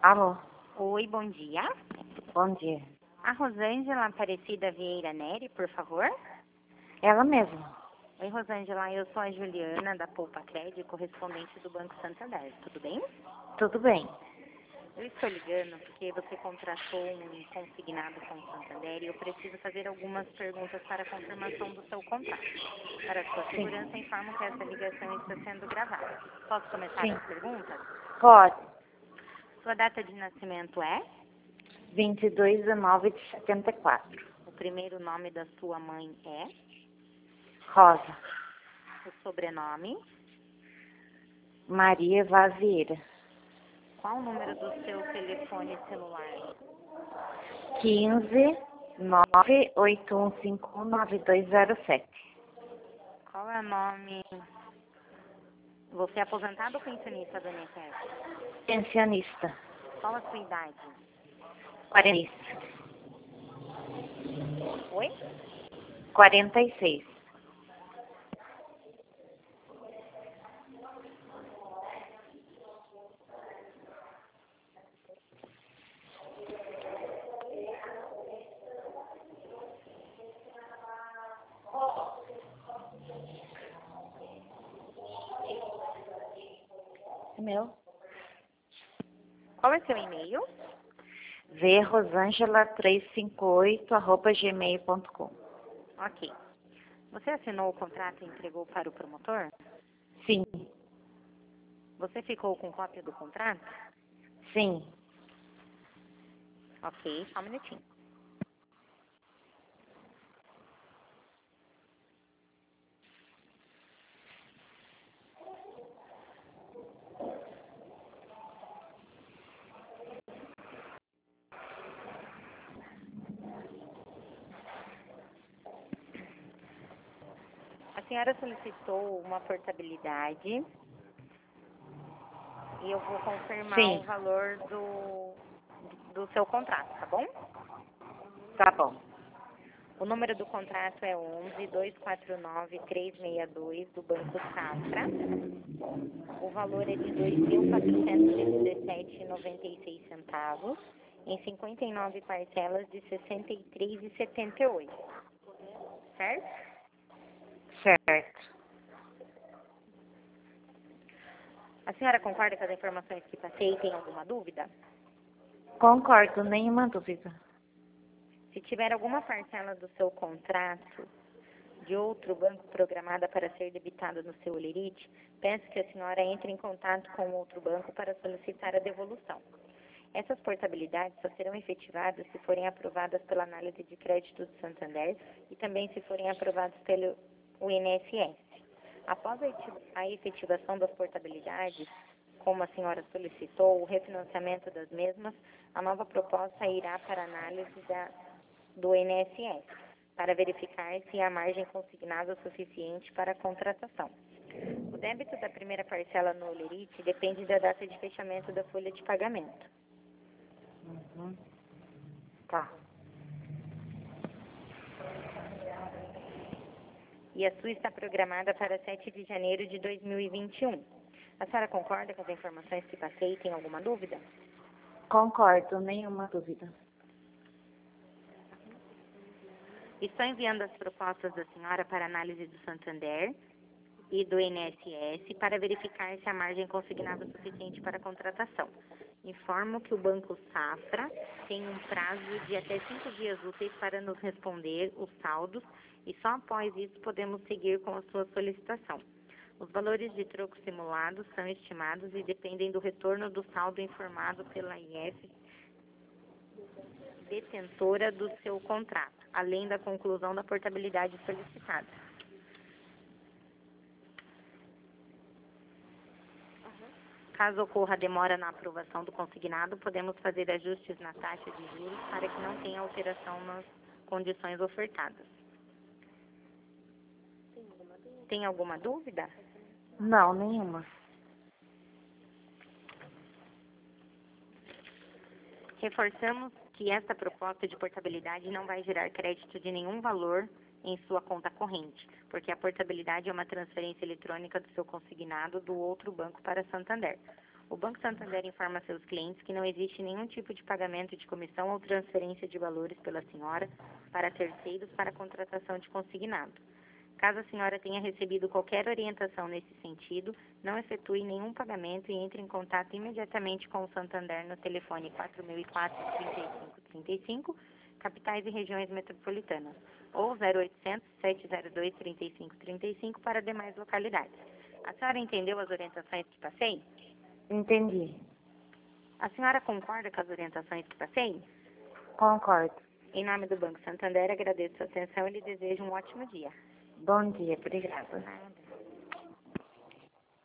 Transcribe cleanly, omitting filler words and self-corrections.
Alô, Oi, bom dia. bom dia. A Rosângela Aparecida Vieira Neri, por favor. Ela mesma. Oi, Rosângela, eu sou a Juliana, da Poupa Crédito, correspondente do Banco Santander. Tudo bem? Tudo bem? Eu estou ligando porque você contratou um consignado com o Santander e eu preciso fazer algumas perguntas para a confirmação do seu contrato. Para sua Sim. segurança, informo que essa ligação está sendo gravada. Posso começar Sim. as perguntas? Pode. Sua data de nascimento é? 22/9/74. O primeiro nome da sua mãe é? Rosa. O sobrenome? Maria Vazieira. Qual o número do seu telefone celular? 15/981519207. Qual é o nome? Você é aposentado ou pensionista do INSS? Pensionista. Qual a sua idade? 40. Oi? 46. É meu. Qual é seu e-mail? vrosangela358@gmail.com. Ok. Você assinou o contrato e entregou para o promotor? Sim. Você ficou com cópia do contrato? Sim. Ok, só um minutinho. A senhora solicitou uma portabilidade e eu vou confirmar Sim. o valor do seu contrato, tá bom? Tá bom. O número do contrato é 11-249-362 do Banco Safra. O valor é de R$ 2.417,96 em 59 parcelas de R$ 63,78. Certo? Certo. A senhora concorda com as informações que passei e tem alguma dúvida? Concordo, nenhuma dúvida. Se tiver alguma parcela do seu contrato de outro banco programada para ser debitada no seu Olerite, peço que a senhora entre em contato com outro banco para solicitar a devolução. Essas portabilidades só serão efetivadas se forem aprovadas pela análise de crédito do Santander e também se forem aprovadas pelo INSS. Após a efetivação das portabilidades, como a senhora solicitou, o refinanciamento das mesmas, a nova proposta irá para análise do INSS, para verificar se há margem consignada suficiente para a contratação. O débito da primeira parcela no Olerite depende da data de fechamento da folha de pagamento. Uhum. Tá. E a sua está programada para 7 de janeiro de 2021. A senhora concorda com as informações que passei e tem alguma dúvida? Concordo, nenhuma dúvida. Estou enviando as propostas da senhora para análise do Santander e do INSS para verificar se a margem consignada é suficiente para a contratação. Informo que o Banco Safra tem um prazo de até 5 dias úteis para nos responder os saldos e só após isso podemos seguir com a sua solicitação. Os valores de troco simulados são estimados e dependem do retorno do saldo informado pela IF detentora do seu contrato, além da conclusão da portabilidade solicitada. Caso ocorra demora na aprovação do consignado, podemos fazer ajustes na taxa de juros para que não tenha alteração nas condições ofertadas. Tem alguma dúvida? Não, nenhuma. Reforçamos que esta proposta de portabilidade não vai gerar crédito de nenhum valor em sua conta corrente, porque a portabilidade é uma transferência eletrônica do seu consignado do outro banco para Santander. O Banco Santander informa a seus clientes que não existe nenhum tipo de pagamento de comissão ou transferência de valores pela senhora para terceiros para a contratação de consignado. Caso a senhora tenha recebido qualquer orientação nesse sentido, não efetue nenhum pagamento e entre em contato imediatamente com o Santander no telefone 4004-3535, capitais e regiões metropolitanas, ou 0800-702-3535 para demais localidades. A senhora entendeu as orientações que passei? Entendi. A senhora concorda com as orientações que passei? Concordo. Em nome do Banco Santander, agradeço a atenção e lhe desejo um ótimo dia. Bom dia, obrigada. Nada.